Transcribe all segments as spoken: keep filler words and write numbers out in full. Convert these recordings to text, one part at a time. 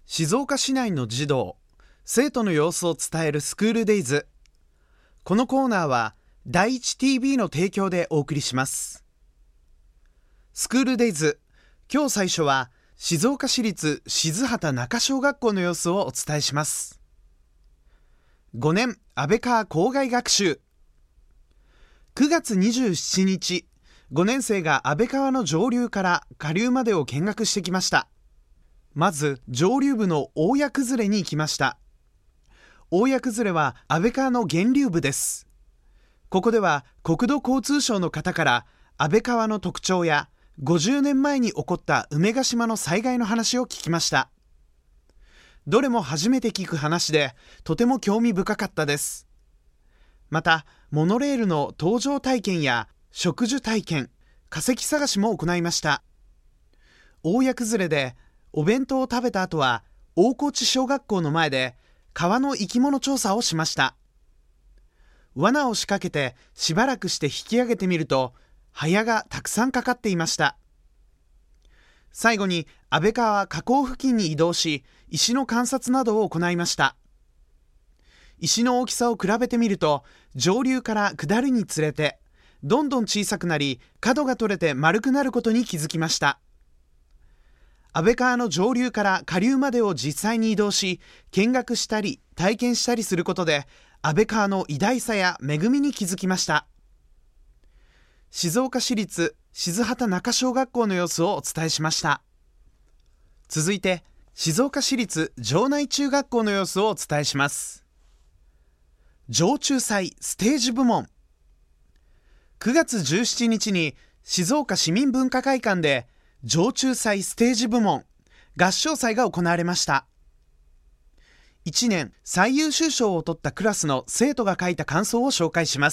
静岡市内の児童、生徒の様子を伝えるスクールデイズ。このコーナーは第一 ティービー の提供でお送りします。スクールデイズ、今日最初は静岡市立静畑中小学校の様子をお伝えします。ごねん安倍川校外学習。くがつにじゅうしちにち、ごねん生が安倍川の上流から下流までを見学してきました。まず上流部の大谷崩れに行きました。大谷崩れは安倍川の源流部です。ここでは国土交通省の方から安倍川の特徴やごじゅうねんまえに起こった梅ヶ島の災害の話を聞きました。どれも初めて聞く話でとても興味深かったです。またモノレールの搭乗体験や植樹体験、化石探しも行いました。大谷崩れでお弁当を食べた後は大河内小学校の前で川の生き物調査をしました。罠を仕掛けてしばらくして引き上げてみるとハヤがたくさんかかっていました。最後に安倍川河口付近に移動し石の観察などを行いました。石の大きさを比べてみると上流から下るにつれてどんどん小さくなり角が取れて丸くなることに気づきました。安倍川の上流から下流までを実際に移動し見学したり体験したりすることで安倍川の偉大さや恵みに気づきました。静岡市立静畑中小学校の様子をお伝えしました。続いて静岡市立城内中学校の様子をお伝えします。城中祭ステージ部門。くがつじゅうしちにちに静岡市民文化会館で城中祭ステージ部門合唱祭が行われました。いちねん最優秀賞を取ったクラスの生徒が書いた感想を紹介します。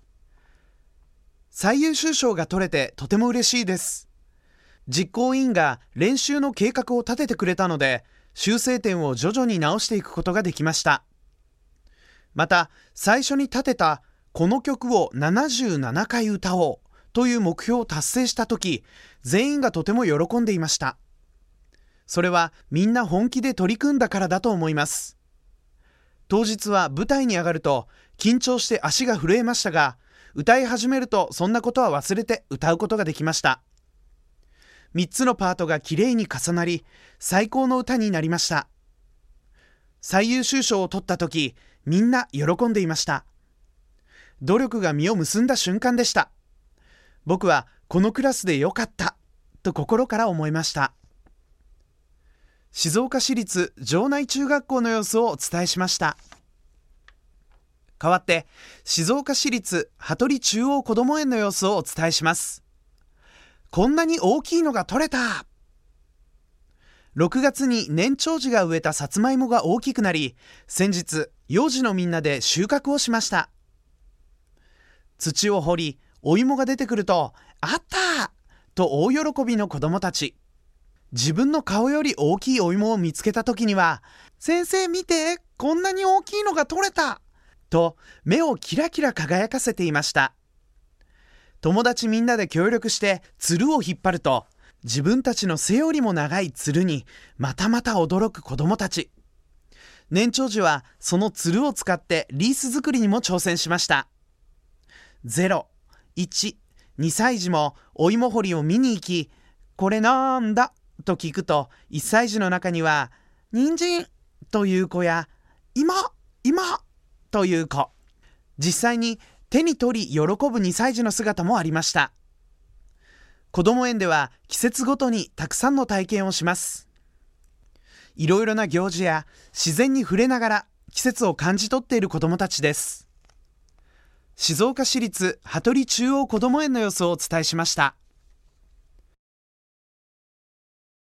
最優秀賞が取れてとても嬉しいです。実行委員が練習の計画を立ててくれたので修正点を徐々に直していくことができました。また最初に立てたこの曲をななじゅうななかい歌おうという目標を達成したとき、全員がとても喜んでいました。それはみんな本気で取り組んだからだと思います。当日は舞台に上がると緊張して足が震えましたが、歌い始めるとそんなことは忘れて歌うことができました。みっつのパートがきれいに重なり、最高の歌になりました。最優秀賞を取ったとき、みんな喜んでいました。努力が実を結んだ瞬間でした。僕はこのクラスでよかったと心から思いました。静岡市立城内中学校の様子をお伝えしました。代わって静岡市立羽鳥中央こども園の様子をお伝えします。こんなに大きいのが取れた。ろくがつに年長児が植えたさつまいもが大きくなり、先日幼児のみんなで収穫をしました。土を掘りお芋が出てくると、あったと大喜びの子どもたち。自分の顔より大きいお芋を見つけた時には、先生見て、こんなに大きいのが取れたと目をキラキラ輝かせていました。友達みんなで協力してつるを引っ張ると、自分たちの背よりも長いつるにまたまた驚く子どもたち。年長児はそのつるを使ってリース作りにも挑戦しました。ゼロ、いち、にさい児もお芋掘りを見に行き、これなんだと聞くと、いっさい児の中には人参という子や芋芋という子、実際に手に取り喜ぶにさい児の姿もありました。こども園では季節ごとにたくさんの体験をします。いろいろな行事や自然に触れながら季節を感じ取っている子どもたちです。静岡市立羽鳥中央こども園の様子をお伝えしました。